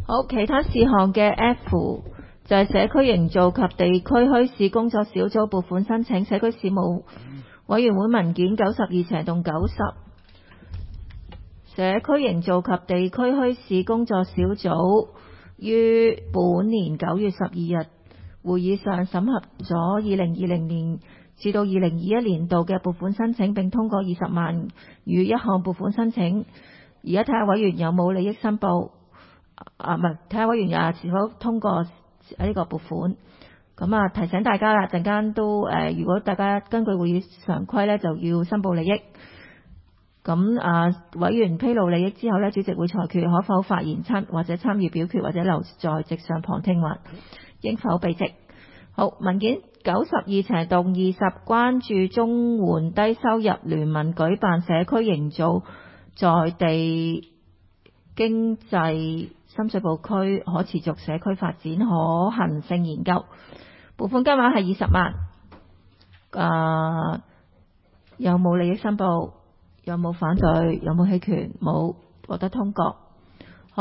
好，其他事項嘅 F 就係社區營造及地區墟市工作小組撥款申請，社區事務委員會文件92/90。社區營造及地區墟市工作小組於本年9月12日會議上審核咗2020年至到2021年度嘅撥款申請，並通過20萬餘一項撥款申請。而家睇下委員有冇利益申報，睇下委員是否通過呢個撥款。咁提醒大家啦，陣間都如果大家根據會議常規呢，就要申報利益。咁委員披露利益之後呢，主席會裁決可否發言或者參與表決，或者留在席上旁聽，或應否避席。好，文件92/20，關注綜援低收入聯盟舉辦社區營造在地經濟深水埗區可持續社區發展可行性研究，撥款金額係20萬。有冇利益申報？有冇反對？有冇棄權？冇，獲得通過。